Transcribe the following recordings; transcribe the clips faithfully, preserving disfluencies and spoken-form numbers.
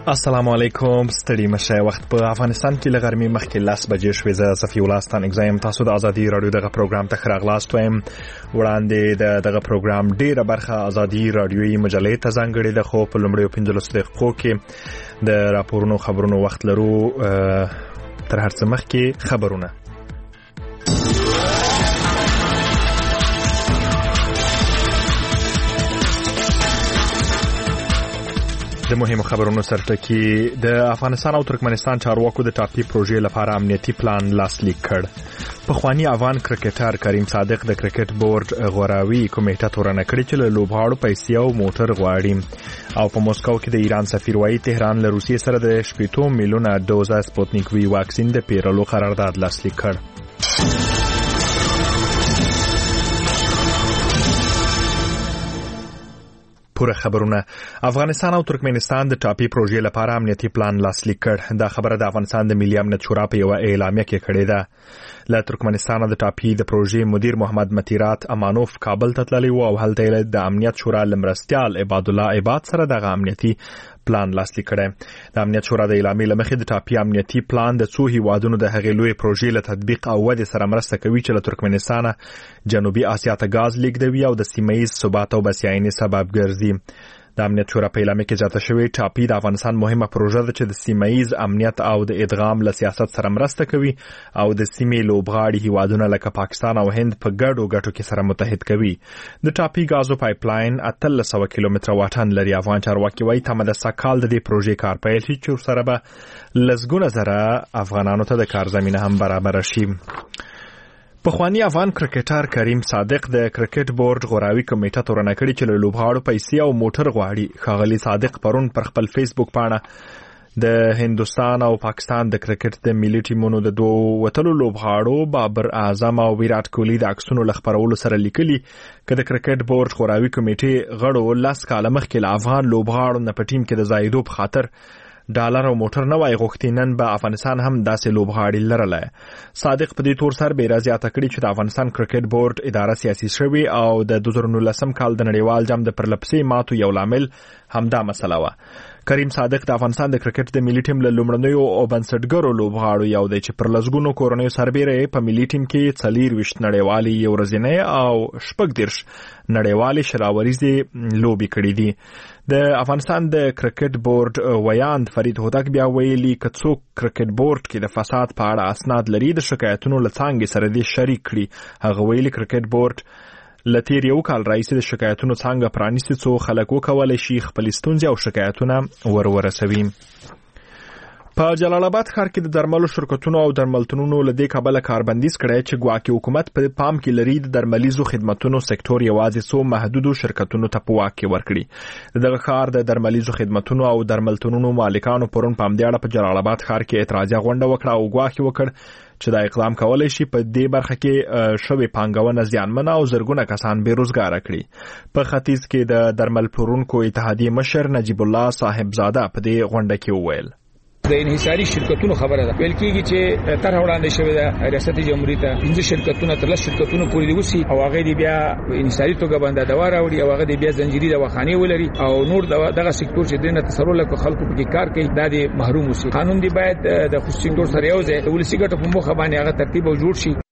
السلام علیکم. ستړي مشه. وخت په افغانستان کې له غرمې مخکې لس بجې شوې. زه صفي الله ستان اگزایم. تاسو د ازادي رادیو دغه پروګرام ته راغلاست وایم. وړاندې د دغه پروګرام ډیره برخه ازادي رادیوي مجلې ته ځانګړې ده، خو په لومړیو پنځلسو دقیقو کې د راپورونو خبرونو وخت لرو. تر هر څه مخکې خبرونه. د مهمو خبرونو سرټکی. د افغانستان او ترکمنستان چارواکو د ټاپي پروژې لپاره امنیتي پلان لاسلیک کړ. پخوانی افغان کرکټر کریم صادق د کرکټ بورډ غوراوي کمیټه تورنه کړې چې له لوبغاړو پیسې او موټر غواړي. او په موسکو کې د ایران سفیر وايي تهران له روسیې سره د شپږ میلیونه دوزه سپوتنیک وی واکسین د پیرلو قرارداد لاسلیک کړ. پوره خبرونه. افغانستان او ترکمنستان د ټاپي پروژې لپاره امنیتي پلان لاسلیک کړ. دا خبره د افغانستان د ملي امنیت شورا په یو اعلامیه کې کړې ده. له ترکمنستان د ټاپي د پروژې مدیر محمد متیرات امانوف کابل ته تللی و او هلته د امنیت شورا لمرستیال عباد الله عباد سره دغه امنیتي پلان لاسلیک کړي. د امنیت شورا د اعلامیې لمخې د ټاپي امنیتي پلان د څو هیوادونو د هغې لوی پروژې له تطبیق او ودې سره مرسته کوي چې له ترکمنستان جنوبي اسیا ته غاز لیږدوي او د سیمه ییز ثبات او بسیاینې سبب ګرځي. د امنیت شورا په اعلامیه کې زیاته شوې ټاپي د افغانستان مهمه پروژه ده چې د سیمه ییز امنیت او د ادغام له سیاست سره مرسته کوي او د سیمې لوبغاړي هیوادونه لکه پاکستان او هند په ګډو ګټو کې سره متحد کوي. د ټاپي غازو پایپ لاین اتلس سوه کیلومتره واټن لري. افغان چارواکي وايي تمه ده سږکال د دې پروژې کار پیل شي چې ورسره به لسګونه زره افغانانو ته د کار زمینه هم برابره شي. پخوانی افغان کرکټر کریم صادق د کرکټ بورډ غوراوي کمیټه تورنه کړې چې له لوبغاړو پیسې او موټر غواړي. ښاغلي صادق پرون پر خپل فیسبوک پاڼه د هندوستان او پاکستان د کرکټ د ملي ټیمونو د دوه وتلو لوبغاړو بابر اعظم او ویرات کوهلی د عکسونو له خپرولو سره لیکلي چې د کرکټ بورډ غوراوي کمیټې غړو لس کاله مخکې له افغان لوبغاړو نه په ټیم کې د ځایېدو په خاطر ډالر او موټر نه وای غوښتي. نن به افغانستان هم داسې لوبغاړي لرله. صادق په دې تور سر به راځي کړي چې د افغانستان کرکټ بورډ اداره سیاسي شوی او د دوه زره نولسم کال د نړیوال جام د پرلپسې ماتو یو لامل همدا مسله و. کریم صادق د افغانستان د کرکټ د ملي ټیم له لومړنیو او بنسټګرو لوبغاړو یو دی چې پر لسګونو کورنیو سربېره په ملي ټیم کې څلور ویشت نړیوالې یو ورځنۍ او شپږ دیرش نړیوالې شراوریزې لوبې کړې دي. د افغانستان د کرکټ بورډ ویاند فرید هوتک بیا ویلي که څوک کرکټ بورډ کې د فساد په اړه اسناد لري د شکایتونو له څانګې سره دې شریک کړي. هغه ویلي کرکټ بورډ لتیر یو کال راځي د شکایتونو څنګه پرانیستي څو خلک وکولای شي خپل ستونزې او شکایتونه ورورسوي. په جلال آباد ښار کې د درملو شرکتونو او درملتونونو له دې کبله کاربندیز کړی چې ګواکې حکومت په پام کې لري د درملیزو خدماتو سکتور یوازې څو محدودو شرکتونو ته په واک کې ورکړي. دغه ښار د درملیزو خدماتو او درملتونونو مالکانو پرون په همدې اړه په جلال آباد ښار کې اعتراضیه غونډه وکړه او ګواکې وکړ چې دا اقدام کولای شي په دې برخه کې شوی پانګونه زیانمنه او زرګونه کسان بیروزګاره کړي. په ختیځ کې د درمل پلورونکو اتحادیې مشر نجیب الله صاحبزاده په دې غونډه کې وویل د انحصاري شرکتونو خبره ده. ویل کېږي چې طرح وړاندې شوې ده ریاست جمهوریت ته پنځه شرکتونه تر لس شرکتونو پورې دي وسی او هغه دی بیا انحصاري توګه باندې دوا راوړي او هغه دی بیا زنجیري دواخانې ولري او نور دغه سکتور چې دنه تصرف لکه خلکو په کار کوي دا دی محروم وسی. قانون دی باید د خصوصي سکتور سره یو ځای ولسی ګټه په مخه باندې هغه ترتیب او جوړ شي.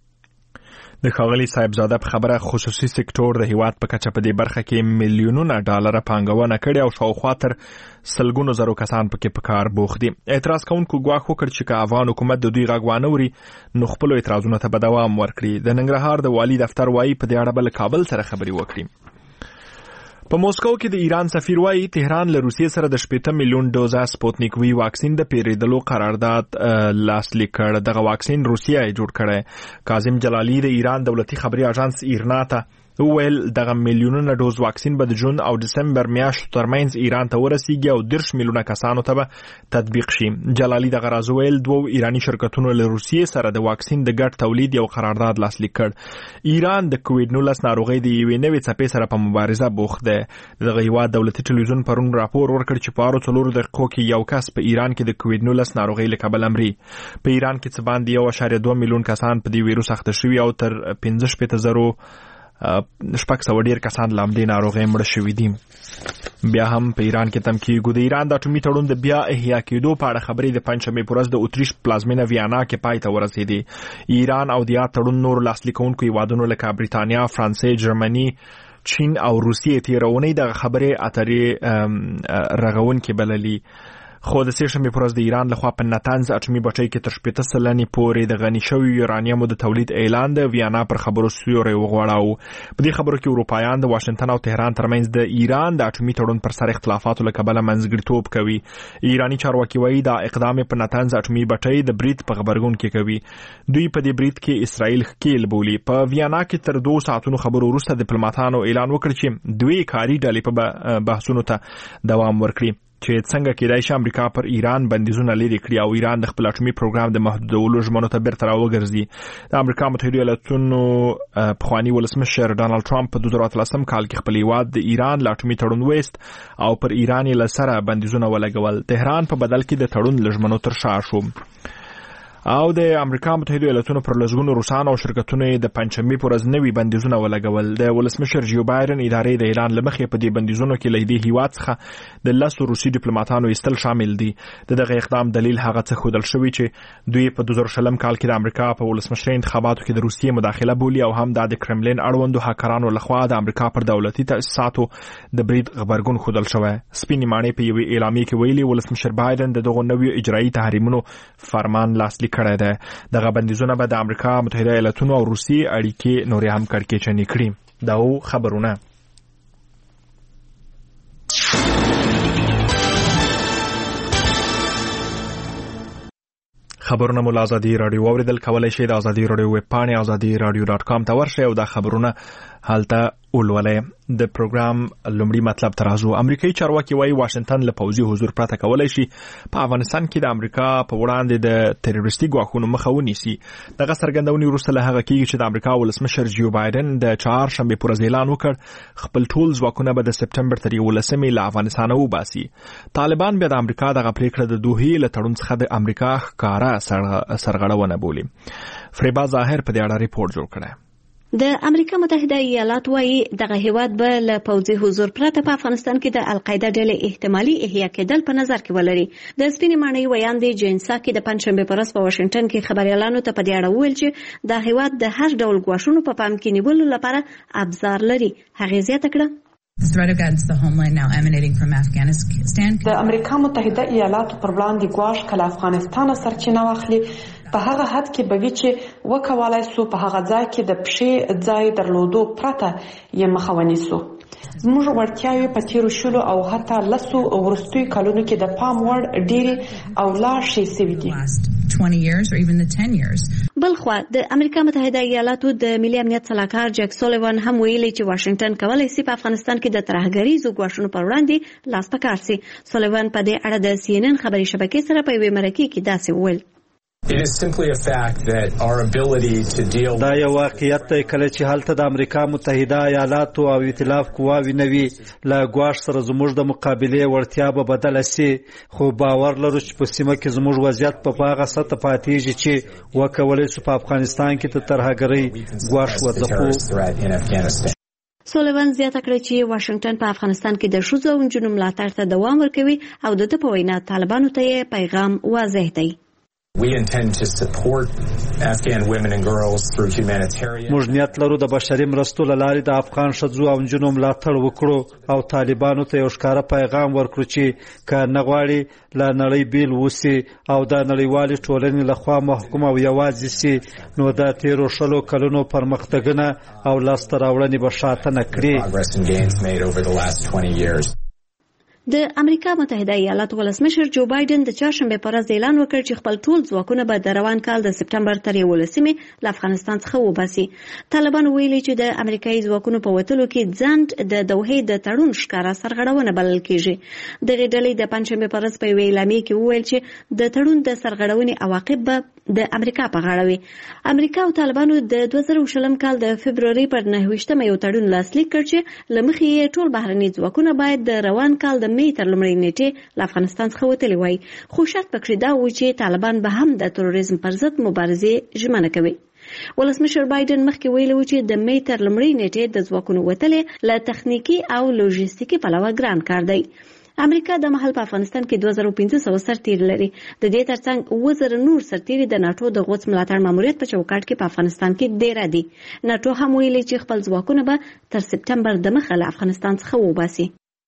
د ښاغلي صاحبزاده په خبره خصوصي سکتور د هیواد په کچه په دې برخه کې میلیونونه ډالر پانګونه کړې او شاوخوا تر سلګونو زرو کسان پکې په کار بوخت دي. اعتراض کوونکو ګواښ وکړ چې که افغان حکومت د دوی غږ وانه وري نو خپلو اعتراضونو ته به دوام ورکړي. د ننګرهار د والي دفتر وايي په دې اړه به له کابل سره خبرې وکړي. په موسکو کې د ایران سفیر وايي تهران له روسیې سره د شپږ میلیون دوزه سپوتنیک وی واکسین د پیریدلو قرارداد لاسلیک کړ. دغه واکسین روسیه یې جوړ کړی. کاظم جلالی د ایران دولتي خبري اژانس ایرنا ته وویل دغه میلیونونه ډوز واکسین به د جون او دسمبر میاشتو ترمنځ ایران ته ورسیږي او دیرش میلیونه کسانو ته به تطبیق شي. جلالی دغه راز ویل دوه ایرانی شرکتونو له روسیې سره د واکسین د ګډ تولید یو قرارداد لاسلیک کړ. ایران د کووډ نولس ناروغۍ د یوې نوې څپې سره په مبارزه بوخت دی. دغه هیواد دولتي ټلویزیون پرون راپور ورکړ چې په اړه څلورو دقیقو کې یو کس په ایران کې د کووډ نولس ناروغۍ له کبله مري. په ایران کې څه باندې یو اعشاریه دوه میلیون کسان په دې ویروس اخته شوي او تر پنځه شپېته زرو شپږ سوه ډیر کسان له همدې ناروغۍ مړه شوي دي. بیا هم په ایران کې تم کېږو. د ایران د اټومي تړون د بیا احیا کېدو په اړه خبرې د پنجشنبې په ورځ د اتریش پلازمینه ویانا کې پای ته ورسېدې. ایران او د یاد تړون نور لاسلیک کوونکو هیوادونو لکه بریتانیا، فرانسې، جرمني، چین او روسیې تیرونې د خبرې اترې رغونکې بللي. خو د سې شنبې پر ورځ د ایران لخوا په نتنز اټومي بټۍ کې تر شپېته سلنې پورې د غني شوي یورانیمو د تولید اعلان د ویانا پر خبرو سیوری وغوړاوه. په دې خبرو کې اروپایان د واشنگټن او تهران ترمنځ د ایران د اټومي تړون پر سر اختلافاتو له کبله منځګړیتوب کوي. ایرانی چارواکي وایي دا اقدام په نتنز اټومي بټۍ د برید په غبرګون کې کوي. دوی په دې برید کې اسرائیل ښکیل بولي. په ویانا کې تر دوه ساعتونو خبرو وروسته ډیپلوماټانو اعلان وکړ چې دوی کاري ډلې په بحثونو ته دوام ورکړي چې څنګه کېدای شي امریکا پر ایران بندیزونه لري کړي او ایران د خپل اټومي پروګرام د محدودولو ژمنو ته بیرته راوګرځي. د امریکا متحده ایالاتونو پخواني ولسمشر ډانلډ ټرمپ په دوه زره اتلسم کال کې خپل هیواد د ایران له اټومي تړون ویست او پر ایران یې له سره بندیزونه ولګول. تهران په بدل کې د تړون له ژمنو تر شا شو. او د امریکا متحده ایالاتونو پر لږونو روسانو او شرکتونو د پنجشنبې پر ورځ نوي بندیزونه ولګول. د ولسمشر جو بایدن ادارې د اعلان لمخې په دې بندیزونو کې له دې هیواد څخه د لسو روسي ډیپلوماټانو ایستل شامل دي. د دغه اقدام دلیل هغه څه ښودل شوی چې دوی په دوه زره شلم کال کې د امریکا په ولسمشرۍ انتخاباتو کې د روسیې مداخله بولي او هم د کرملین اړوندو هاکرانو لخوا د امریکا پر دولتي تاسیساتو د برید غبرګون ښودل شوی. سپینې ماڼۍ په یوې اعلامیې کې ویلي ولسمشر بایدن د دغو نویو اجرایي تحریمونو فرمان لاسلیک کړی دی. دغه بندیزونه به د امریکا متحده ایالاتونو او روسیې اړیکې نورې هم کړکېچنې کړي. دا و خبرونه. خبرونه مو له ازادي راډیو اوریدل کولای شئ. د ازادي راډیو ویب پاڼې ازادي راډیو ډاټ کام ته ورشئ او دا خبرونه هلته ولولئ. د پروګرام لومړی مطلب ترازو. امریکایي چارواکي وایي واشنگټن له پوځي حضور پرته کولای شي په افغانستان کې د امریکا په وړاندې د تروریستي ګواښونو مخه ونیسي. دغه څرګندونې وروسته له هغه کېږي چې د امریکا ولسمشر جو بایدن د چهارشنبې په ورځ اعلان وکړ خپل ټول ځواکونه به د سپټمبر تر یولسمې له افغانستانه وباسي. طالبان بیا د امریکا دغه پریکړه د دوحې له تړون څخه د امریکا ښکاره سرغړونه بولي. فریبا ظاهر په دې اړه ریپورت جوړ کړی. د امریکا متحده ایالات وايي دغه هیواد به له پوځي حضور پرته په افغانستان کې د القاعده ډلې احتمالي احیا کېدل په نظر کې ولري. د سپینې ماڼۍ ویاندې جین ساکي د پنجشنبې په ورځ په واشنگټن کې خبريالانو ته په دې اړه وویل چې دا هیواد د هر ډول ګواښونو په پام کې نیولو لپاره ابزار لري. هغه زیاته کړه The threat against the homeland now emanating from Afghanistan. د امریکا متحده ایالاتو پر وړاندې ګواښ کله افغانستان سرچینه واخلي په هغه حد کې به وي چې وکولای سو په هغه ځای کې د پښې ځای درلودو پرته یې مخه ونیسو. زموږ وړتیاوې په تیرو شلو او حتی لسو وروستیو کلونو کې د پام وړ ډېرې او لا ښې سوي دي. بلخوا د امریکا متحده ایالاتو د ملي امنیت سلاکار جک سولیوان هم ویلي چې واشنگټن کولی شي په افغانستان کې د ترهګریزو ګواښونو پر وړاندې لاس په کار سي. سولیوان په دې اړه د سی ان ان خبري شبکې سره په یوې مرکې کې داسې وویل. It is simply a fact that our ability to deal دا یو واقعیت دی کله چې هلته د امریکا متحده ایالاتو او ائتلاف قواوې نه وي له ګواښ سره زموږ د مقابلې وړتیا به بدله سي. خو باور لرو چې په سیمه کې زموږ وضعیت په هغه سطح پاتېږي چې وکولای شو په افغانستان کې د ترهګرۍ ګواښ وځپو. سولیوان زیاته کړه چې واشنگټن په افغانستان کې د ښځو او نجونو ملاتړ ته دوام ورکوي او د ده په وینا طالبانو ته یې پیغام واضح دی. We intend to support Afghan women and girls through humanitarian. موږ نیت لرو د بشري مرستو له لارې د افغان ښځو او نجونو ملاتړ وکړو او طالبانو ته یو ښکاره پیغام ورکړو چې که نه غواړي له نړۍ بیل وسی او د نړیوالې ټولنې لخوا محکوم او یوازې سي نو د تیرو شلو کلونو پرمختګونه او لاسته راوړنې به شاته نه کړي. د امریکا متحده ایالاتو ولسمشر جو بایدن د چهارشنبې په ورځ اعلان وکړ چې خپل ټول ځواکونه به د روان کال د سپټمبر تر یولسمې له افغانستان څخه وباسي. طالبان ویلي چې د امریکایي ځواکونو په وتلو کې ځنډ د دوحې د تړون ښکاره سرغړونه بلل کېږي. دغې ډلې د پنجشنبې په ورځ په یوې اعلامیې کې وویل چې د تړون د سرغړونې عواقب به د امریکا په غاړه وي. امریکا او طالبانو د دوه زره شلم کال د فبرورۍ پر نهه ویشتمه یو تړون لاسلیک کړ چې له مخې یې ټول بهرني ځواکونه باید د روان کال د مې تر لومړۍ نیټې له افغانستان څخه وتلي وای. خو شرط پکې دا و چې طالبان به هم د تروریزم پر ضد مبارزې ژمنه کوي. ولسمشر بایدن مخکې ویلي و چې د مې تر لومړۍ نیټې د ځواکونو وتلې له تخنیکي او لوژستیکي پلوه ګران کار دی. امریکا د مهال په افغانستان کې دوه زره او پنځه سوه سرتیري لري. د دې ترڅنګ اووه زره نور سرتیري د ناټو د غوڅ ملاتړ ماموریت په چوکاټ کې په افغانستان کې ډېر دي. ناټو هم ویلي چې خپل ځواکونه به تر سپټمبر د مخه له افغانستان څخه وباسي.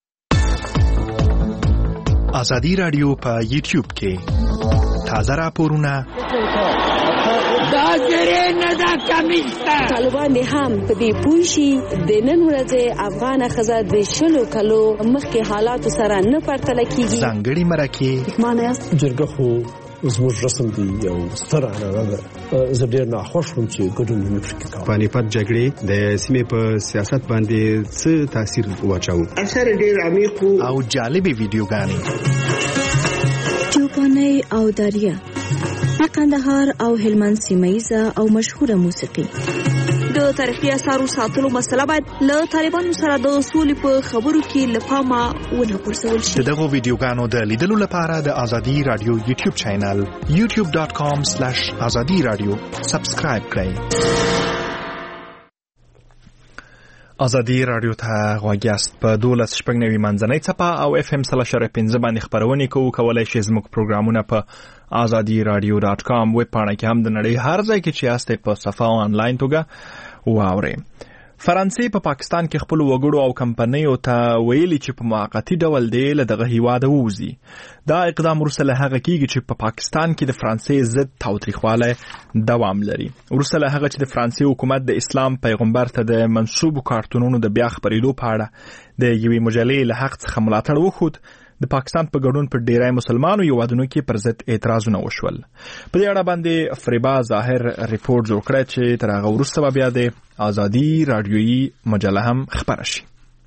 ازادي رادیو په یوټیوب کې تازه راپورونه دا زری نه دا کمیسته طالبان هم په دې پوه شي د نن ورځې افغانه ښځه د شلو کلو مخکې حالاتو سره نه پرتله کیږي. ځانګړي مرکې معنی جرګه خو زموږ رسم دی یو ستر عنعنه ده. زه ډېر ناخوښ وم چې ګډون مې پکې کاوه. پانیپت جګړې د سیمې په سیاست باندې څه تاثیر واچاوه؟ اثر ډېر عمیق او جالبې ویډیوګانې چوپانۍ او دریا د قندهار او هلمند سیمه‌ایزه او مشهوره موسیقي. د تاریخي اثارو ساتلو مسله باید له طالبانو سره د سولې په خبرو کې له پامه ونه غورځول شي. د دغو ویډیوګانو د لیدلو لپاره د ازادي رادیو یوټیوب چینل یوټیوب ډاټ کام سلیش ازادي رادیو سبسکرایب کړئ. ازادي رادیو ته غوږ یاست. په دولس شپږ نوي منځنۍ څپه او اف ام سل اشاریه پنځه باندې خپرونې کوو. کولای شئ زموږ پروګرامونه په ازادي رادیو ډاټ کام ویب پاڼه کې هم د نړۍ هر ځای کې چې یاستئ په صفه او آنلاین توګه واورئ. فرانسې په پاکستان کې خپل وګړو او کمپنیو ته ویلي چې په موقتی ډول دی له دغه هیواده ووځي. دا اقدام وروسته له هغه کېږي چې په پاکستان کې د فرانسې ضد تاوتریخوالی دوام لري. وروسته له هغه چې د فرانسې حکومت د اسلام پیغمبر ته د منسوبو کارتونونو د بیا خپرېدو په اړه د یوې مجلې له حق څخه ملاتړ وښود، د پاکستان په ګډون پر ډیری مسلمانو هیوادونو کې پر ضد اعتراضونه وشول. په دې اړه باندې فریبا ظاهر ریپورت جوړ کړی چې تر هغه وروسته به بیا د ازادي رادیویي مجله هم خپره شي.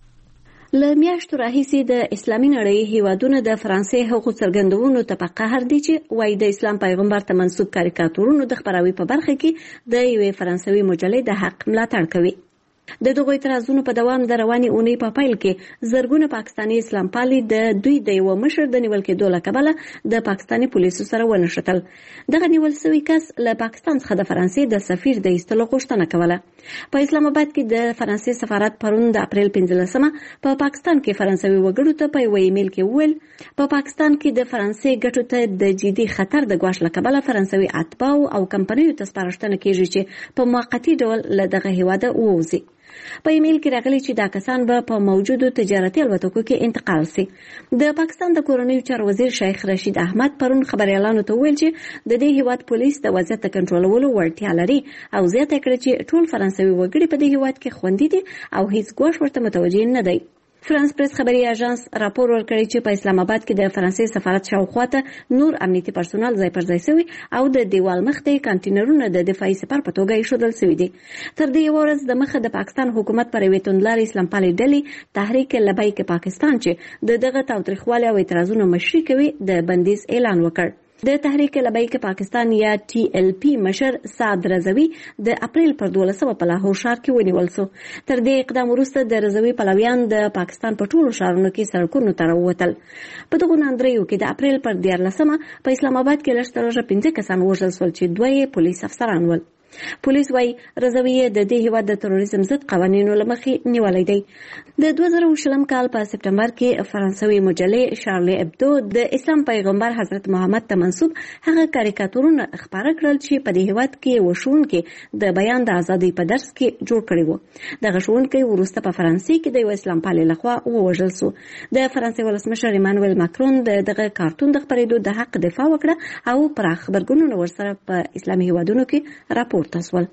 له میاشتو راهیسې د اسلامي نړۍ هیوادونه د فرانسې حقوق څرګندونو ته په قهر دي چې وایي د اسلام پیغمبر ته منسوب کاریکاتورونو د خپراوي په برخه کې د یوې فرانسوي مجلې د حق ملاتړ کوي. د دغو اعتراضونو په دوام د روانې اونۍ په پیل کې زرګونه پاکستاني اسلام پالي د دوی د یو مشر د نیول کېدو له کبله د پاکستاني پولیسو سره ونښتل. دغه نیول شوی کس له پاکستان څخه د فرانسې د سفیر د ایستلو غوښتنه کوله. په اسلام آباد کې د فرانسې سفارت پرون د اپریل پنځلسمه په پاکستان کې فرانسوي وګړو ته په یو ایمیل کې وویل په پاکستان کې د فرانسې ګټو ته د جدي خطر د ګواښ له کبله فرانسوي اتباعو او کمپنیو ته سپارښتنه کیږي چې په موقتي ډول له دغه هیواده ووځي. په ایمیل کې راغلي چې دا کسان به په موجودو تجارتي الوتکو کې انتقال سي. د پاکستان د کورنیو چارو وزیر شیخ رشید احمد پرون خبريالانو ته ویل چې د دې هیواد پولیس د وضعیت د کنټرولولو وړتیا لري او زیاته کړې چې ټول فرانسوي وګړي په دې هیواد کې خوندي دي او هیڅ ګواښ ورته متوجه نه دی. فرانس پریس خبري اژانس راپور ورکړی چې په اسلام آباد کې د فرانسې سفارت شاوخوا ته نور امنیتي پرسونل ځای پر ځای شوی او د دیوال مخ ته کانټینرونه د دفاعي سپر په توګه ایښودل شوي دي. تر دې یوه ورځ د مخه د پاکستان حکومت پر یوې توندلارې اسلام پالې ډلې تحریک لبیک پاکستان چې د دغه تاوتریخوالي او اعتراضونو مشري کوي د بندیز اعلان وکړ. د تحریک لبیک پاکستان یا ټي ال پی مشر سعد رضوی د اپریل پر دولسمه په لاهور ښار کې ونیول شو. تر دې اقدام وروسته د رضوی پلویان د پاکستان په ټولو ښارونو کې سړکونو ته راووتل. په دغو ناندریو کې د اپریل پر دیارلسمه په اسلام آباد کې لږ تر لږه پنځه کسان وژل شول چې دوه یې پولیس افسران ول. پولیس وايي رضوی د دې هیواد د تروریزم ضد قوانینو له مخې نیولې دی. د دوه زره شلم کال په سپټمبر کې فرانسوي مجلې شارلي ابدو د اسلام پیغمبر حضرت محمد ته منسوب هغه کاریکاتورونه خپاره کړل چې په دې هیواد کې وښوونکي د بیان د ازادۍ په درس کې جوړ کړي وو. دغه ښوونکی وروسته په فرانسې کې د یو اسلام پالي لخوا ووژل شو. د فرانسې ولسمشر ایمانوئل ماکرون د دغه کارتون د خپرېدو د حق دفاع وکړه او پراخ خبرګونونه ورسره په اسلامي هیوادونو کې راپور تسول.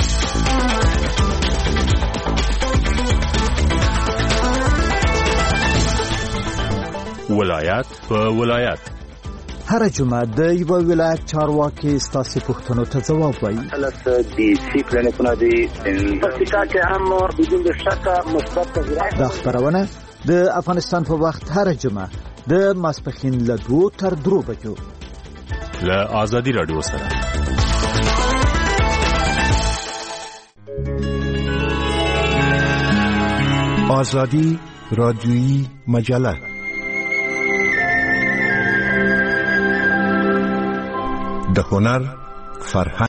ولایت په ولایت هر جمعه د یو ولایت چارواکي ستاسو پوښتنو ته ځواب وایي. حالت د سیکلنه کو نه دي پرتیکا کې هم بدون شک مثبت تغیرات. دا خبرونه د افغانستان په وخت هر جمعه د ماسپخین له دوه تر درو بجو له ازادي رادیو سره. ازادي رادیویی مجله د هنر فرهنګ